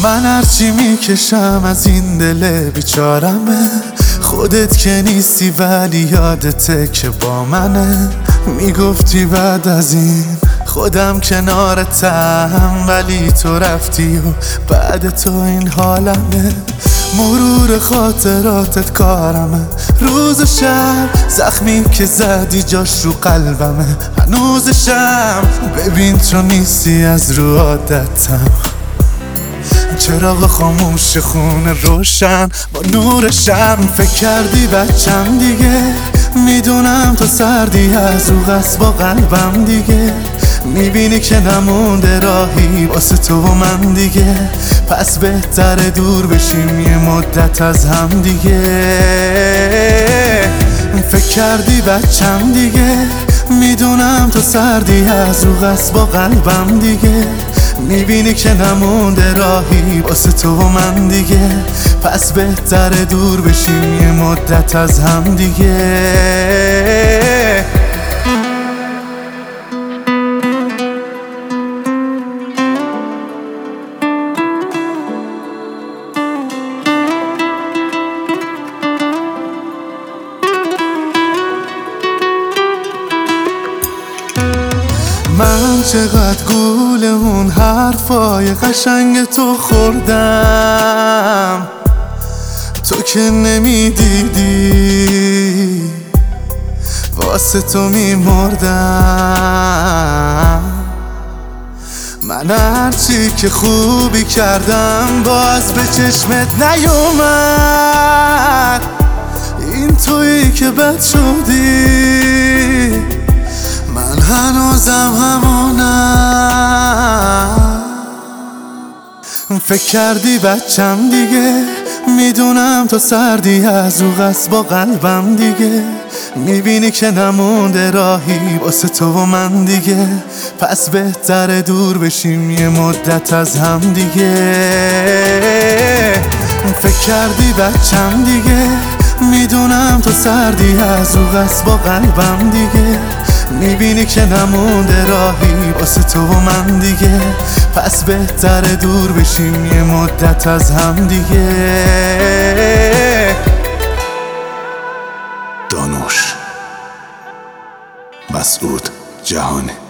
من هرچی میکشم از این دل بیچارمه، خودت که نیستی ولی یادته که با منه. میگفتی بعد از این خودم کنارتم، ولی تو رفتی و بعد تو این حالمه. مرور خاطراتت کارمه، روز و شب زخمی که زدی جاش رو قلبمه هنوزشم. ببین تو نیستی از رو عادتم، چراغ خاموش خونه روشن با نور شم. فکر کردی بچم دیگه، میدونم تو سردی از رو قصد با قلبم دیگه. میبینی که نمونده راهی واسه تو و من دیگه، پس بهتر دور بشیم یه مدت از هم دیگه. فکر کردی بچم دیگه، میدونم تو سردی از رو قصد با قلبم دیگه. میبینی که نمونده راهی واسه تو و من دیگه، پس بهتر دور بشیم یه مدت از هم دیگه. من چقدر گول اون حرفای قشنگ تو خوردم، تو که نمیدیدی واسه تو میمردم. من هرچی که خوبی کردم باز به چشمت نیومد، این تویی که بد شدی، من هنوزم همونم. فکر کردی بچم دیگه، میدونم تو سردی از رو قصد با قلبم دیگه. میبینی که نمونده راهی واسه تو و من دیگه، پس بهتر دور بشیم یه مدت از هم دیگه. فکر کردی بچم دیگه، میدونم تو سردی از رو قصد با قلبم دیگه. میبینی که نمونده راهی واسه تو و من دیگه، پس بهتر دور بشیم یه مدت از هم دیگه. دانوش مسعود جهانی.